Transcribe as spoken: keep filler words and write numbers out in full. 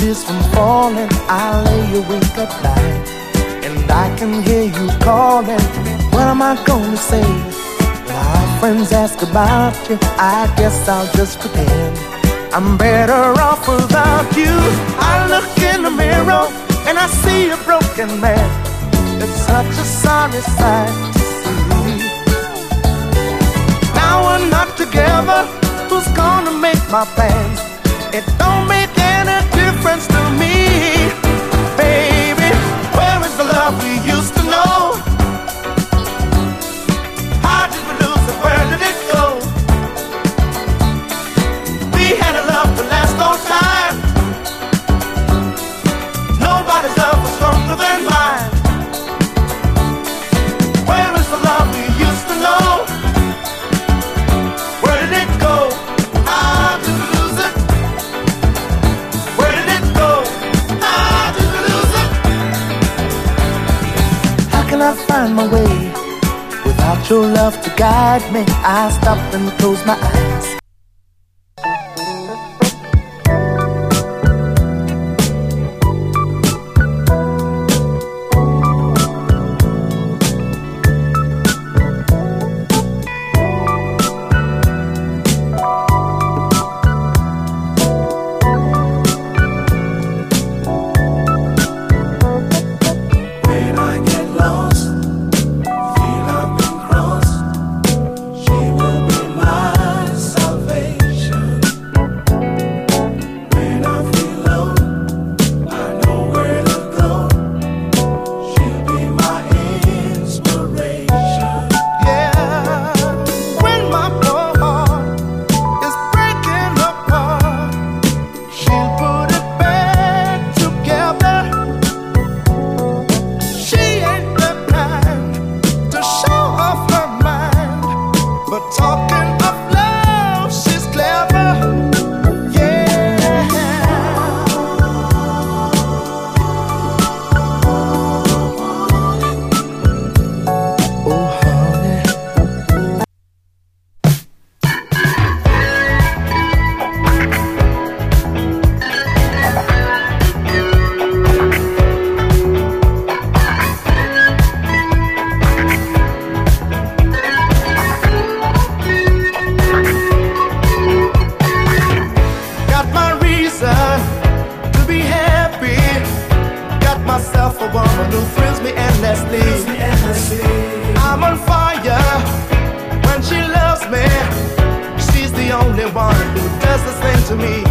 tears from falling. I lay awake at night, and I can hear you calling. What am I gonna say? When our friends ask about you, I guess I'll just pretend I'm better off without you. I look in the mirror and I see a broken man. It's such a sorry sight to see. Now we're not together, who's gonna make my plans? It don't make any difference to me. Baby, where is the love we used to know? How did we lose it? Where did it go? We had a love to last all time. Nobody's love was stronger than mine. Where is the love we used to know? Where did it go? How did we lose it? Where did it go? How did we lose it? How can I find my way without your love to guide me? I stop and close my eyes. I'm on fire when she loves me. She's the only one who does the same to me.